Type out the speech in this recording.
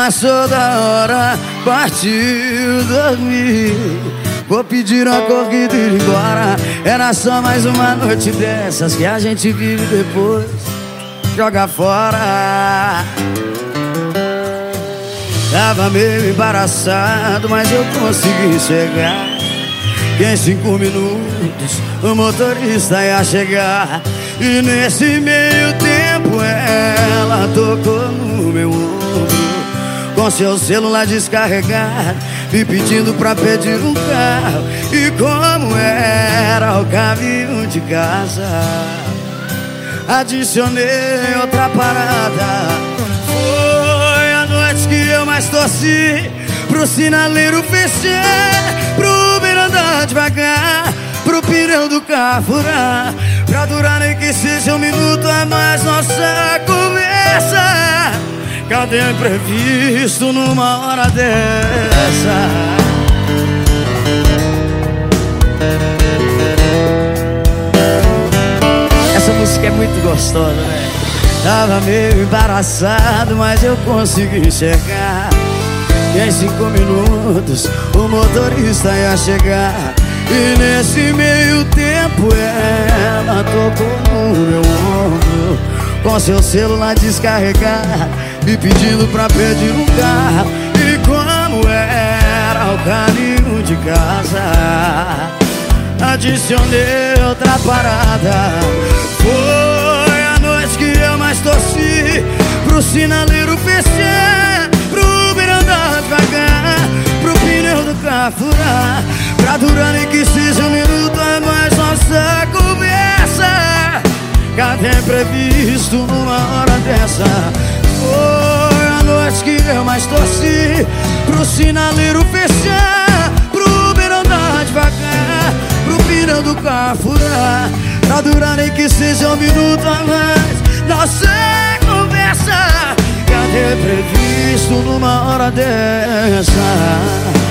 passou da hora, partiu dormir. Vou pedir uma corrida e ir embora. Era só mais uma noite dessas que a gente vive depois joga fora. Tava meio embaraçado, mas eu consegui chegar. Que em 5 minutos o motorista ia chegar. E nesse meio tempo ela tocou no meu ombro, com seu celular descarregado, me pedindo pra pedir um carro. E como era o caminho de casa, adicionei outra parada. Foi a noite que eu mais torci pro sinaleiro fechar, pro Uber andar devagar, pro pneu do carro furar, pra durar nem que seja um minuto a mais nossa conversa. Cadê imprevisto numa hora dessa? Essa música é muito gostosa, né? Tava meio embaraçado, mas eu consegui chegar. E em 5 minutos o motorista ia chegar. E nesse meio tempo ela tocou no meu ombro, com seu celular descarregado, me pedindo pra pedir um carro. E como era o caminho de casa, adicionei outra parada. Foi a noite que eu mais torci pro sinaleiro fechar, pro Uber andar devagar, pro pneu do carro furar, pra durar nem que seja um minuto a mais nossa conversa. Cadê imprevisto numa hora dessa? Foi a noite que eu mais torci pro sinaleiro fechar, pro Uber andar devagar, pro pneu do carro furar, pra durar nem que seja um minuto a mais nossa conversa. Cadê imprevisto numa hora dessa?